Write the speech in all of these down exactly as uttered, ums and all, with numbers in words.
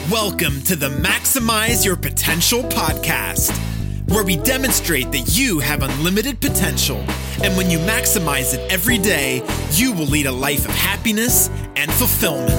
Welcome to the Maximize Your Potential podcast, where we demonstrate that you have unlimited potential. And when you maximize it every day, you will lead a life of happiness and fulfillment.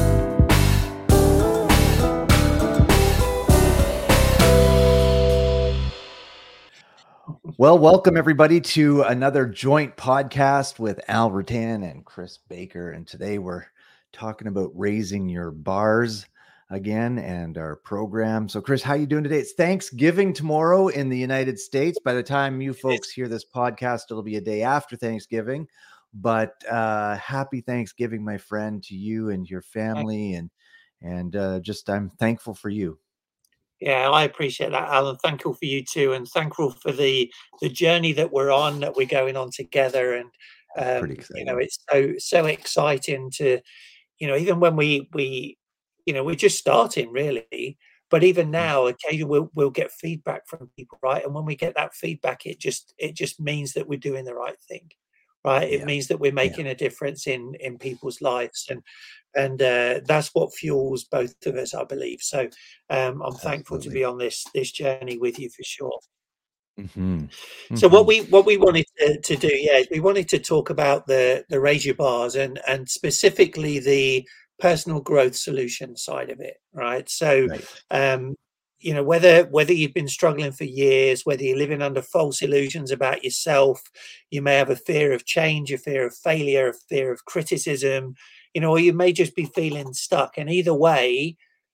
Well, welcome everybody to another joint podcast with Al Rattan and Chris Baker. And today we're talking about raising your bars again and our program. So Chris, how you doing today? It's Thanksgiving tomorrow in the United States. By the time you folks hear this podcast, it'll be a day after Thanksgiving, but uh, happy Thanksgiving, my friend, to you and your family. And, and uh, just, I'm thankful for you. Yeah, I appreciate that, Alan. Thankful for you too, and thankful for the the journey that we're on, that we're going on together. And um, you know, it's so so exciting to, you know, even when we we, you know, we're just starting really, but even now, occasionally we'll we'll get feedback from people, right? And when we get that feedback, it just it just means that we're doing the right thing, right? It Yeah. means that we're making Yeah. a difference in in people's lives, and and uh, that's what fuels both of us, I believe. So um, I'm thankful to Absolutely. be on this this journey with you for sure. Mm-hmm. So Mm-hmm. what we what we wanted to, to do, yeah, is we wanted to talk about the the raise your bars and and specifically the personal growth solution side of it, right? So Right. um, you know, whether whether you've been struggling for years, whether you're living under false illusions about yourself, you may have a fear of change, a fear of failure, a fear of criticism, you know, or you may just be feeling stuck. And either way,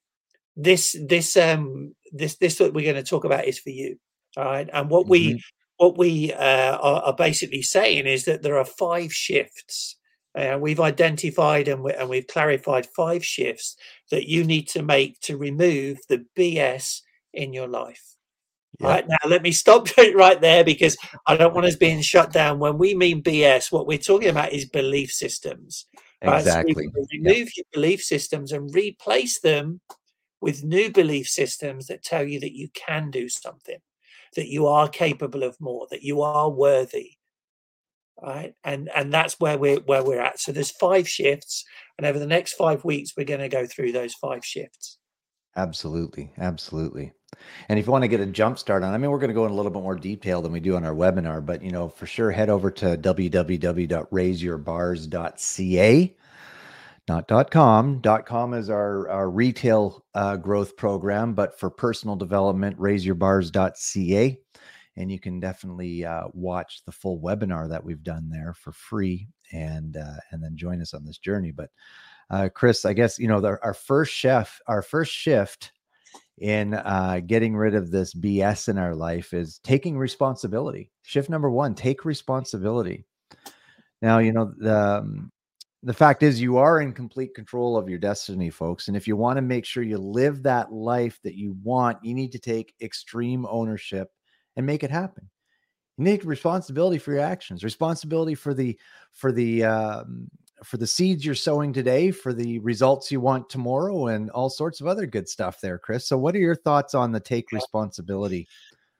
this this um this this what we're going to talk about is for you. All right. And what we Mm-hmm. what we uh, are, are basically saying is that there are five shifts. Uh, we've identified and, we, and we've clarified five shifts that you need to make to remove the B S in your life. Yeah. All right, now let me stop right there because I don't want us being shut down. When we mean B S, what we're talking about is belief systems. Right? So we Exactly. will Yeah. remove your belief systems and replace them with new belief systems that tell you that you can do something, that you are capable of more, that you are worthy. Right. And and that's where we're where we're at. So there's five shifts, and over the next five weeks, we're going to go through those five shifts. Absolutely. Absolutely. And if you want to get a jump start on, I mean, we're going to go in a little bit more detail than we do on our webinar, but you know, for sure, head over to w w w dot raise your bars dot c a, not .com. .com is our, our retail uh, growth program, but for personal development, raise your bars dot c a. And you can definitely uh, watch the full webinar that we've done there for free, and uh, and then join us on this journey. But uh, Chris, I guess, you know, the, our first chef, our first shift in uh, getting rid of this B S in our life is taking responsibility. Shift number one, take responsibility. Now, you know, the, um, the fact is you are in complete control of your destiny, folks. And if you want to make sure you live that life that you want, you need to take extreme ownership and make it happen. You need responsibility for your actions, responsibility for the, for the, um, for the seeds you're sowing today, for the results you want tomorrow, and all sorts of other good stuff there, Chris. So what are your thoughts on the take responsibility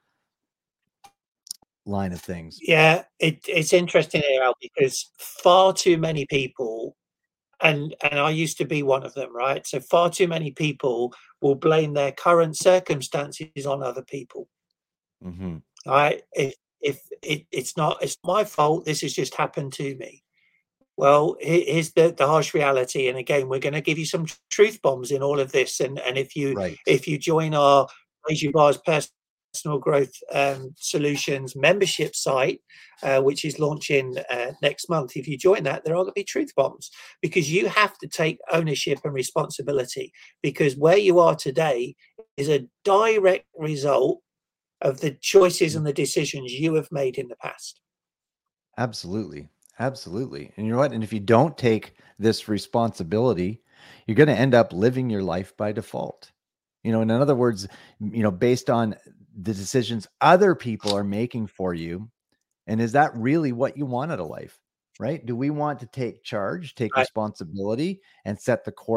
line of things? Yeah, it, it's interesting here, Al, because far too many people, and and I used to be one of them, right? So far too many people will blame their current circumstances on other people. Mm-hmm. Right? If if it, it's not it's my fault, this has just happened to me. Well, he- here's the, the harsh reality, and again, we're going to give you some truth bombs in all of this. And and if you Right. if you join our Raise Your Bars Personal Growth um, Solutions membership site, uh, which is launching uh, next month, if you join that, there are going to be truth bombs because you have to take ownership and responsibility. Because where you are today is a direct result of the choices and the decisions you have made in the past. Absolutely. Absolutely. And you know what? And if you don't take this responsibility, you're going to end up living your life by default. You know, in other words, you know, based on the decisions other people are making for you. And is that really what you want out of life? Right? Do we want to take charge, take Right. responsibility, and set the course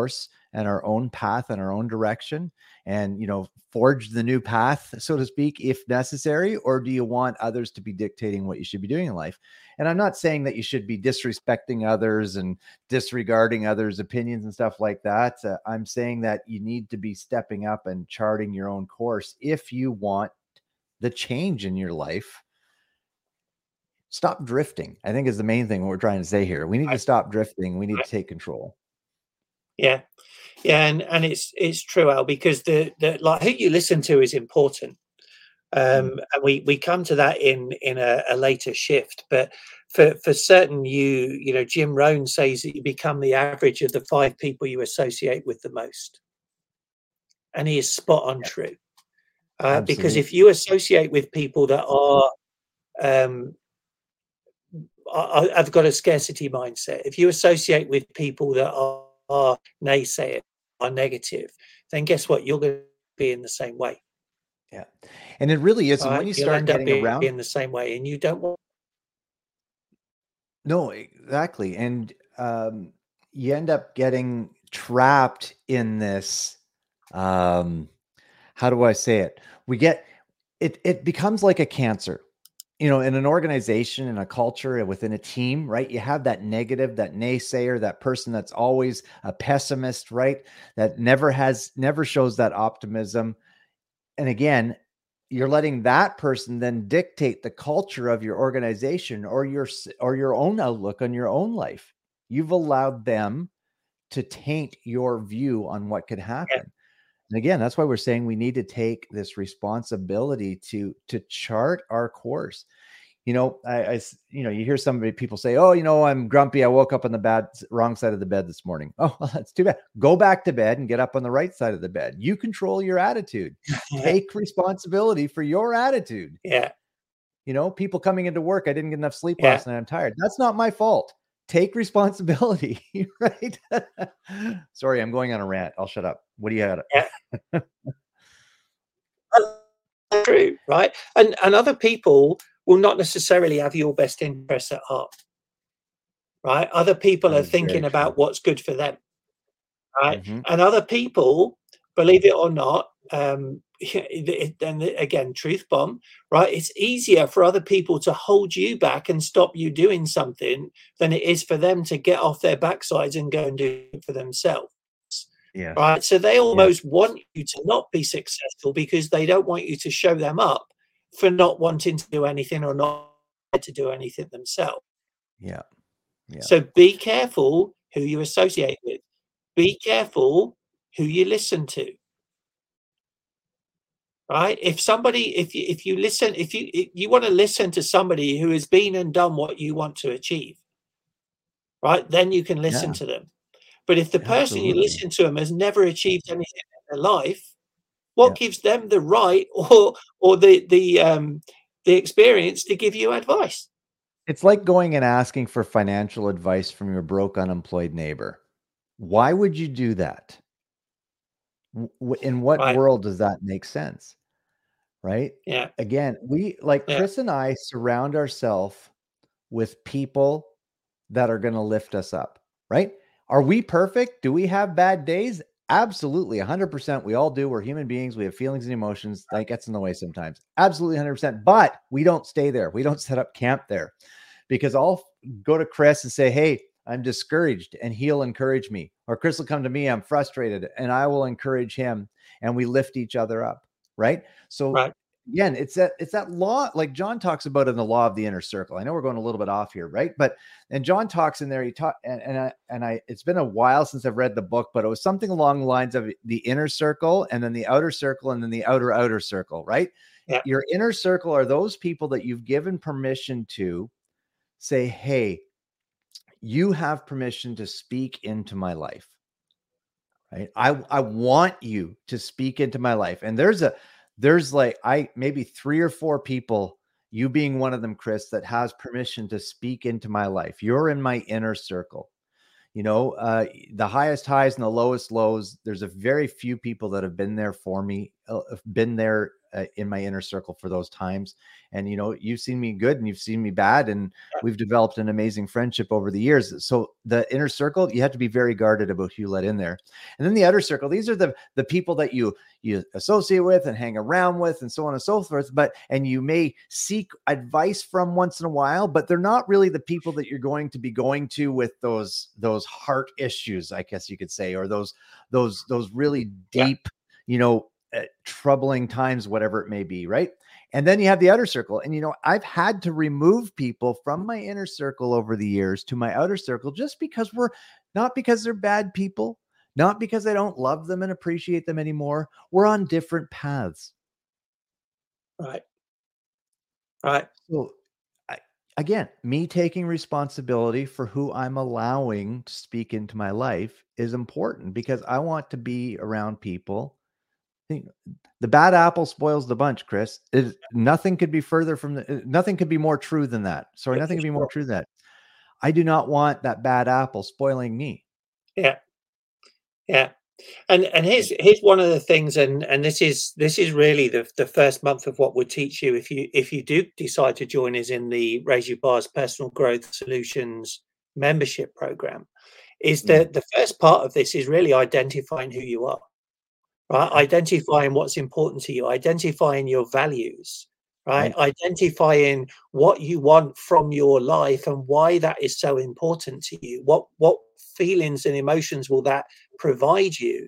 and our own path and our own direction and, you know, forge the new path, so to speak, if necessary? Or do you want others to be dictating what you should be doing in life? And I'm not saying that you should be disrespecting others and disregarding others' opinions and stuff like that. Uh, I'm saying that you need to be stepping up and charting your own course if you want the change in your life. Stop drifting, I think, is the main thing we're trying to say here. We need to stop drifting. We need to take control. Yeah. Yeah. And, and it's, it's true, Al, because the, the, like who you listen to is important. Um, mm. And we, we come to that in, in a, a later shift, but for, for certain, you, you know, Jim Rohn says that you become the average of the five people you associate with the most. And he is spot on true. Uh, because if you associate with people that are, um, I, I've got a scarcity mindset. If you associate with people that are, are naysayers, are negative, then guess what? You're going to be in the same way. Yeah. And it really is. Right? And when you You'll start end up getting being around in the same way, and you don't want. No, exactly. And um, you end up getting trapped in this. Um, how do I say it? We get it, it becomes like a cancer. You know, in an organization, in a culture, within a team, right? You have that negative, that naysayer, that person that's always a pessimist, right? That never has, never shows that optimism. And again, you're letting that person then dictate the culture of your organization or your, or your own outlook on your own life. You've allowed them to taint your view on what could happen. Yeah. And again, that's why we're saying we need to take this responsibility to, to chart our course. You know, I, I, you know, you hear somebody, people say, oh, you know, I'm grumpy. I woke up on the bad, wrong side of the bed this morning. Oh, well, that's too bad. Go back to bed and get up on the right side of the bed. You control your attitude. Take responsibility for your attitude. Yeah. You know, people coming into work, I didn't get enough sleep yeah. last night, I'm tired. That's not my fault. Take responsibility, right? Sorry, I'm going on a rant. I'll shut up. What do you have? Yeah. True, right? And and other people will not necessarily have your best interests at heart, right? Other people are thinking about what's good for them, right? Mm-hmm. And other people, believe it or not, um, and again, truth bomb, right? It's easier for other people to hold you back and stop you doing something than it is for them to get off their backsides and go and do it for themselves. Yeah. Right. So they almost yeah. want you to not be successful because they don't want you to show them up for not wanting to do anything or not to do anything themselves. Yeah. Yeah. So be careful who you associate with. Be careful who you listen to. Right. If somebody, if you, if you listen, if you, if you want to listen to somebody who has been and done what you want to achieve, right, then you can listen yeah. to them. But if the person Absolutely. You listen to them has never achieved anything in their life, what yeah. gives them the right or or the the um, the experience to give you advice? It's like going and asking for financial advice from your broke, unemployed neighbor. Why would you do that? In what right. world does that make sense? Right? Yeah. Again, we like yeah. Chris and I surround ourselves with people that are going to lift us up. Right? Are we perfect? Do we have bad days? Absolutely. one hundred percent. We all do. We're human beings. We have feelings and emotions. That gets in the way sometimes. Absolutely one hundred percent. But we don't stay there. We don't set up camp there because I'll go to Chris and say, hey, I'm discouraged, and he'll encourage me. Or Chris will come to me, I'm frustrated, and I will encourage him, and we lift each other up. Right. So right. again, it's that, it's that law, like John talks about in the law of the inner circle. I know we're going a little bit off here, right? But, and John talks in there, he taught, and, and I, and I, it's been a while since I've read the book, but it was something along the lines of the inner circle and then the outer circle and then the outer, outer circle, right? Yeah. Your inner circle are those people that you've given permission to say, hey, you have permission to speak into my life, right? I, I want you to speak into my life. And there's a, There's like, I maybe three or four people, you being one of them, Chris, that has permission to speak into my life. You're in my inner circle. You know, uh, the highest highs and the lowest lows. There's a very few people that have been there for me uh, been there uh, in my inner circle for those times. And, you know, you've seen me good and you've seen me bad, and we've developed an amazing friendship over the years. So the inner circle, you have to be very guarded about who you let in there. And then the outer circle, these are the, the people that you, you associate with and hang around with and so on and so forth. But, and you may seek advice from once in a while, but they're not really the people that you're going to be going to with those, those heart issues, I guess you could say, or those, those, those really deep, yeah. you know, uh, troubling times, whatever it may be. Right. And then you have the outer circle. And, you know, I've had to remove people from my inner circle over the years to my outer circle, just because we're not because they're bad people, not because I don't love them and appreciate them anymore. We're on different paths. Right. Right. So I, again, me taking responsibility for who I'm allowing to speak into my life is important, because I want to be around people. The bad apple spoils the bunch, Chris. It, nothing could be further from the, nothing could be more true than that. Sorry, yeah, nothing could be more true than that. I do not want that bad apple spoiling me. Yeah. Yeah. And and here's here's one of the things, and and this is this is really the the first month of what we'll teach you if you if you do decide to join us in the Raise Your Bars Personal Growth Solutions membership program, is that mm. the first part of this is really identifying who you are. Right, identifying what's important to you, identifying your values, right? right? Identifying what you want from your life and why that is so important to you. What what feelings and emotions will that provide you?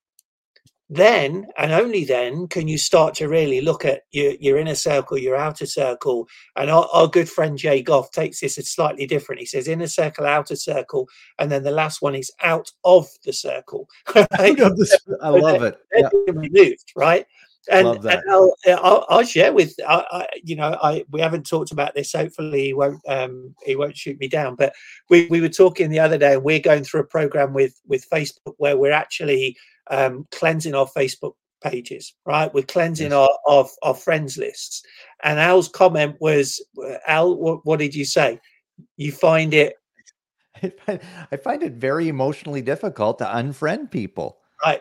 Then, and only then, can you start to really look at your, your inner circle, your outer circle. And our, our good friend Jay Goff takes this as slightly different. He says inner circle, outer circle, and then the last one is out of the circle. Right? I love it. Yeah. Removed, right? And, love that. and I'll, I'll, I'll share with I, I, you know, I we haven't talked about this. Hopefully, he won't um, he won't shoot me down. But we we were talking the other day, and we're going through a program with with Facebook where we're actually um, cleansing our Facebook pages. Right, we're cleansing yes. our, our our friends lists. And Al's comment was, Al, what, what did you say? You find it? I find it very emotionally difficult to unfriend people. Right,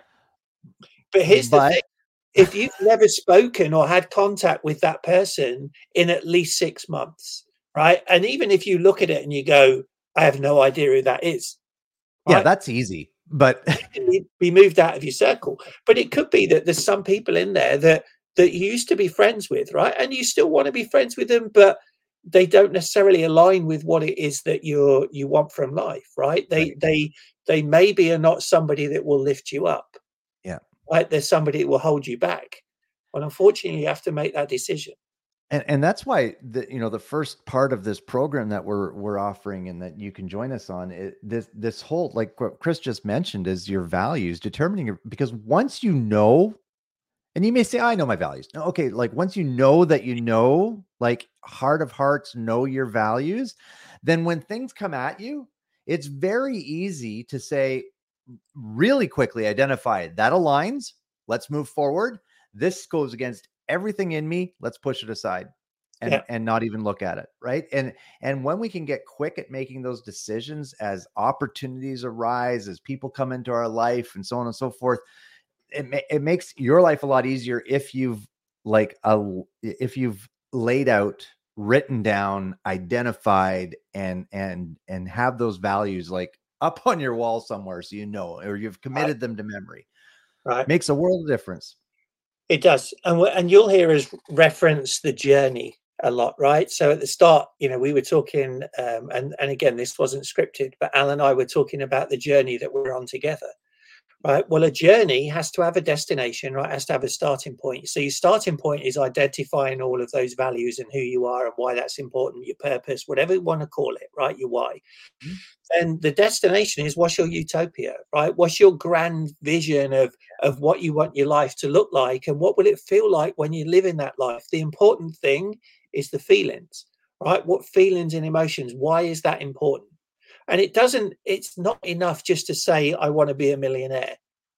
but here's but- the thing. If you've never spoken or had contact with that person in at least six months, right? And even if you look at it and you go, I have no idea who that is. Right? Yeah, that's easy. But be moved out of your circle. But it could be that there's some people in there that that you used to be friends with, right? And you still want to be friends with them, but they don't necessarily align with what it is that you're you want from life, right? They right. they they maybe are not somebody that will lift you up. Yeah. Right, there's somebody that will hold you back. Well, unfortunately, you have to make that decision. And and that's why the you know the first part of this program that we're we're offering and that you can join us on, it, this this whole, like what Chris just mentioned, is your values, determining your, because once you know, and you may say, I know my values. No, okay, like once you know that you know, like heart of hearts, know your values, then when things come at you, it's very easy to say, really quickly identify that aligns. Let's move forward. This goes against everything in me. Let's push it aside and, yeah. and not even look at it. Right. And, and when we can get quick at making those decisions as opportunities arise, as people come into our life and so on and so forth, it, ma- it makes your life a lot easier if you've like, a, if you've laid out, written down, identified, and, and, and have those values like up on your wall somewhere, so you know, or you've committed right. them to memory. Right, makes a world of difference. It does, and and you'll hear us reference the journey a lot, right? So at the start, you know, we were talking, um, and and again, this wasn't scripted, but Al and I were talking about the journey that we're on together. Right. Well, a journey has to have a destination, right? It has to have a starting point. So your starting point is identifying all of those values and who you are and why that's important, your purpose, whatever you want to call it, right? Your why. Mm-hmm. And the destination is, what's your utopia, right? What's your grand vision of, of what you want your life to look like, and what will it feel like when you live in that life? The important thing is the feelings, right? What feelings and emotions? Why is that important? And it doesn't, it's not enough just to say, I want to be a millionaire.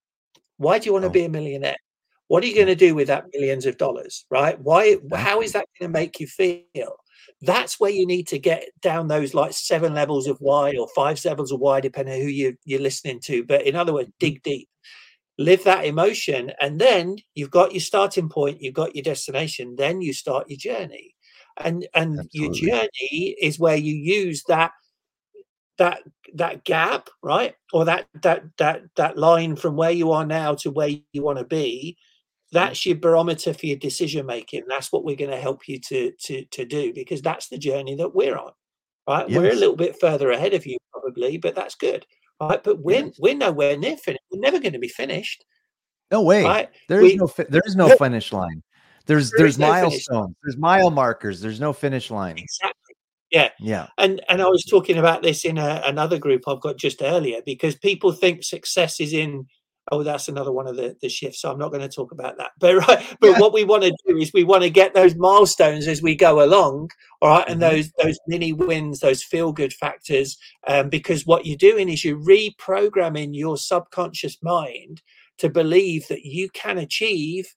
Why do you want to oh. be a millionaire? What are you going to do with that millions of dollars, right? Why, how is that going to make you feel? That's where you need to get down those like seven levels of why or five levels of why, depending on who you, you're listening to. But in other words, dig deep. live that emotion, and then you've got your starting point, you've got your destination, then you start your journey. And and Absolutely. your journey is where you use that that that gap, right? Or that that that that line from where you are now to where you want to be. That's your barometer for your decision making. That's what we're going to help you to to to do, because that's the journey that we're on, right? Yes. We're a little bit further ahead of you probably, but that's good, right? But we're Yes. we're nowhere near finished. We're never going to be finished. No way. Right? There is no there is no finish line. There's There there's no milestones. There's mile markers. There's no finish line. Exactly. Yeah. Yeah. And and I was talking about this in a, another group I've got just earlier, because people think success is in, oh, that's another one of the, the shifts. So I'm not going to talk about that. But right, but yeah. What we want to do is we want to get those milestones as we go along. All right. And mm-hmm. those those mini wins, those feel good factors. Um, because what you're doing is you're reprogramming your subconscious mind to believe that you can achieve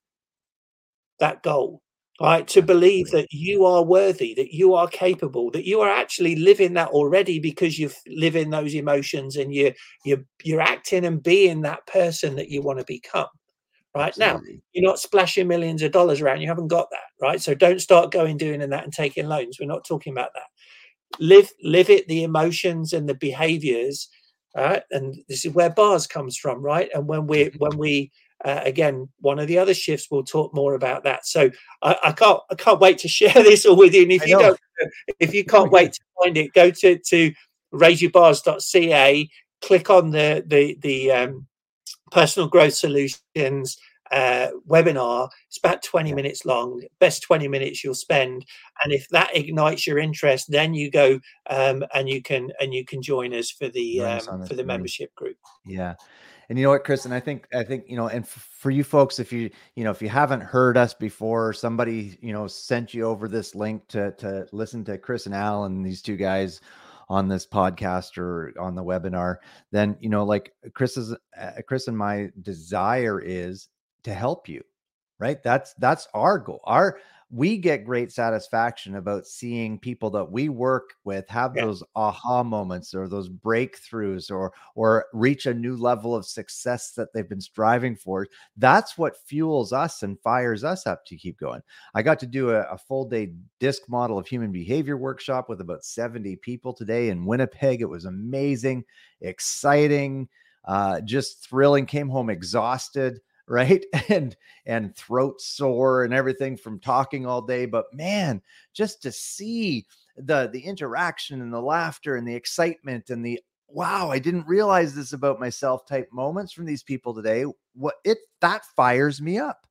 that goal. Right, to believe that you are worthy, that you are capable, that you are actually living that already, because you live in those emotions and you you you're acting and being that person that you want to become. Right. Absolutely. Now, you're not splashing millions of dollars around. You haven't got that. Right. So don't start going doing that and taking loans. We're not talking about that. Live live it, the emotions and the behaviors. Right. And this is where bars comes from. Right. And when we when we Uh, again, one of the other shifts, we'll talk more about that. So I, I can't, I can't wait to share this all with you. And if I you know. don't, if you can't wait to find it, go to to raise your bars dot c a, click on the the the um, personal growth solutions uh, webinar. It's about twenty yeah. minutes long. Best twenty minutes you'll spend. And if that ignites your interest, then you go um, and you can and you can join us for the um, for the membership group. Yeah. And you know what, Chris, and I think, I think, you know, and f- for you folks, if you, you know, if you haven't heard us before, somebody, you know, sent you over this link to, to listen to Chris and Al and these two guys on this podcast or on the webinar, then, you know, like Chris's, uh, Chris and my desire is to help you, right? That's, that's our goal. Our, we get great satisfaction about seeing people that we work with have yeah. those aha moments or those breakthroughs or or reach a new level of success that they've been striving for. That's what fuels us and fires us up to keep going. I got to do a, a full day disc model of human behavior workshop with about seventy people today in Winnipeg. It was amazing, exciting, uh, just thrilling. Came home exhausted. Right. And, and throat sore and everything from talking all day. But man, just to see the, the interaction and the laughter and the excitement and the, wow, I didn't realize this about myself type moments from these people today. What it, that fires me up.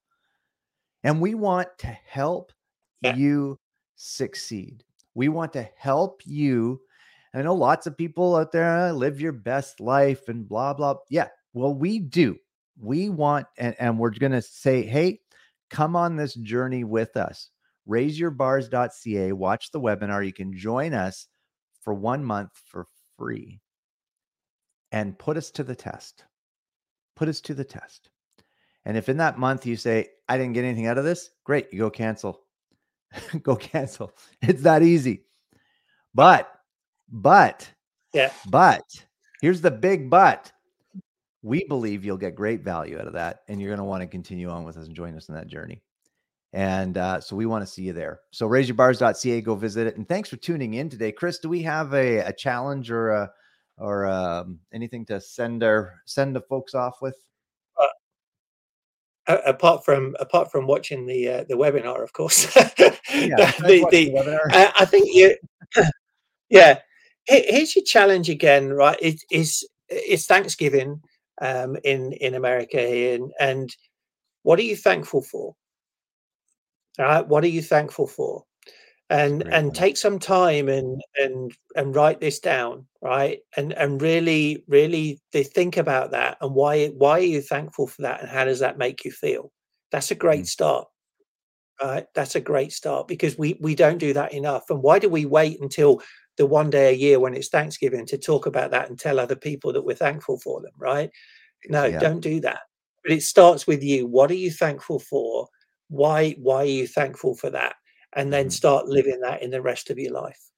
And we want to help yeah. you succeed. We want to help you. I know lots of people out there live your best life and blah, blah. Yeah. Well, we do. We want, and, and we're going to say, hey, come on this journey with us. raise your bars dot c a. Watch the webinar. You can join us for one month for free and put us to the test. Put us to the test. And if in that month you say, I didn't get anything out of this, great. You go cancel. Go cancel. It's that easy. But, but, yeah, but here's the big but. We believe you'll get great value out of that, and you're going to want to continue on with us and join us in that journey. And uh, so we want to see you there. So raise your bars dot c a, go visit it. And thanks for tuning in today. Chris, do we have a, a challenge or a, or um, anything to send our send the folks off with? Uh, apart from apart from watching the uh, the webinar, of course. yeah, the, the, the uh, I think you. yeah, here's your challenge again, right? It is it's Thanksgiving. Um, in in America here, and, and what are you thankful for? All right, what are you thankful for? And and one. Take some time and and and write this down, right? And and really really think about that and why why are you thankful for that, and how does that make you feel? That's a great mm. start, right? That's a great start, because we we don't do that enough. And why do we wait until the one day a year when it's Thanksgiving to talk about that and tell other people that we're thankful for them, right? No, yeah. Don't do that. But it starts with you. What are you thankful for? Why, why are you thankful for that? And then mm-hmm. start living that in the rest of your life.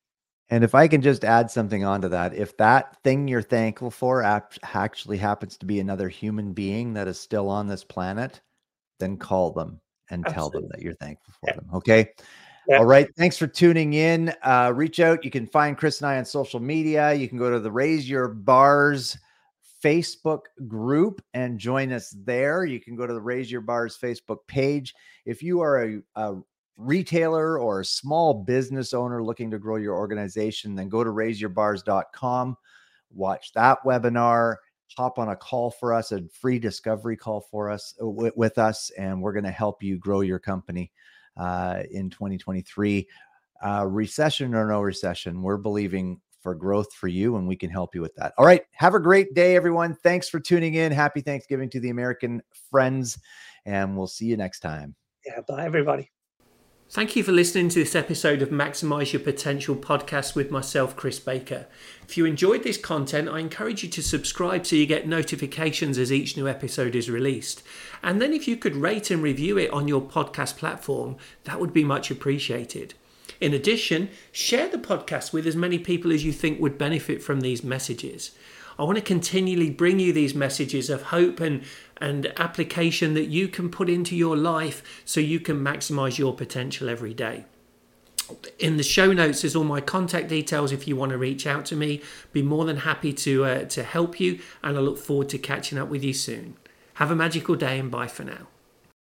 And if I can just add something onto that, if that thing you're thankful for ap- actually happens to be another human being that is still on this planet, then call them and Absolutely. Tell them that you're thankful for yeah. them. Okay. Yeah. All right. Thanks for tuning in. Uh, reach out. You can find Chris and I on social media. You can go to the Raise Your Bars Facebook group and join us there. You can go to the Raise Your Bars Facebook page. If you are a, a retailer or a small business owner looking to grow your organization, then go to raise your bars dot com, watch that webinar, hop on a call for us, a free discovery call for us w- with us, and we're going to help you grow your company uh, in twenty twenty-three. Uh, recession or no recession, we're believing for growth for you, and we can help you with that. All right. Have a great day, everyone. Thanks for tuning in. Happy Thanksgiving to the American friends, and we'll see you next time. Yeah. Bye, everybody. Thank you for listening to this episode of Maximize Your Potential podcast with myself, Chris Baker. If you enjoyed this content, I encourage you to subscribe so you get notifications as each new episode is released. And then if you could rate and review it on your podcast platform, that would be much appreciated. In addition, share the podcast with as many people as you think would benefit from these messages. I want to continually bring you these messages of hope and, and application that you can put into your life so you can maximize your potential every day. In the show notes is all my contact details if you want to reach out to me. Be more than happy to, uh, to help you, and I look forward to catching up with you soon. Have a magical day and bye for now.